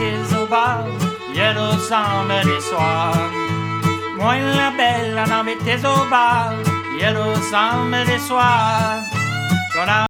tes au bar, hier au samedi soir. Moi la belle, on avait tes au bar, hier au samedi soir.